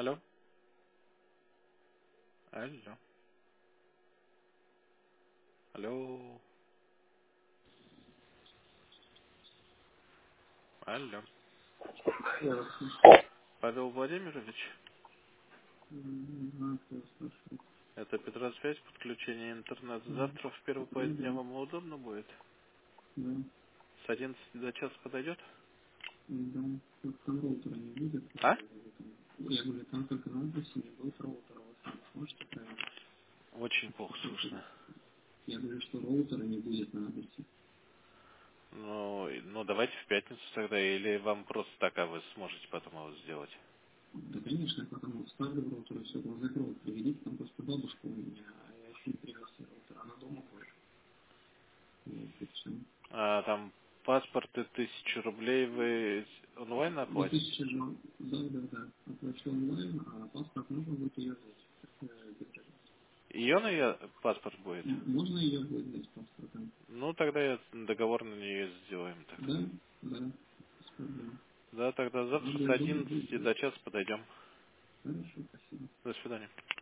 Алло. Алло. Алло. Алло. Я вас слышу. Павел Владимирович, Я слышу. это Петросвязь, подключение интернета. Да, Завтра в первой половине дня да, вам удобно будет? да, С 11 до часа подойдет? да. Только там роутера не будет. А? Я говорю, там только на адресе не будет роутера. Вы сами сможете проверить? Очень плохо слышно. Я говорю, что роутера не будет на адресе. Ну, давайте в пятницу тогда, или вам просто так, а вы сможете потом его сделать. Да, конечно, я потом вставлю в роутер и все, глаза кровь приведите. Там просто бабушка у меня, а я еще не привез ей роутер. Она дома будет. Вот, и все. А там паспорты 1000 рублей вы онлайн До оплатите? 1000 же, да. Оплачу онлайн, а паспорт можно будет ее взять. Без разницы. Ее на ее паспорт будет? Можно ее будет взять паспортом? Ну, тогда договор на нее сделаем так. Да, да, без проблем. Да, тогда Она завтра с будет дома, будет 11 брать. до часа подойдем. Хорошо, спасибо. До свидания.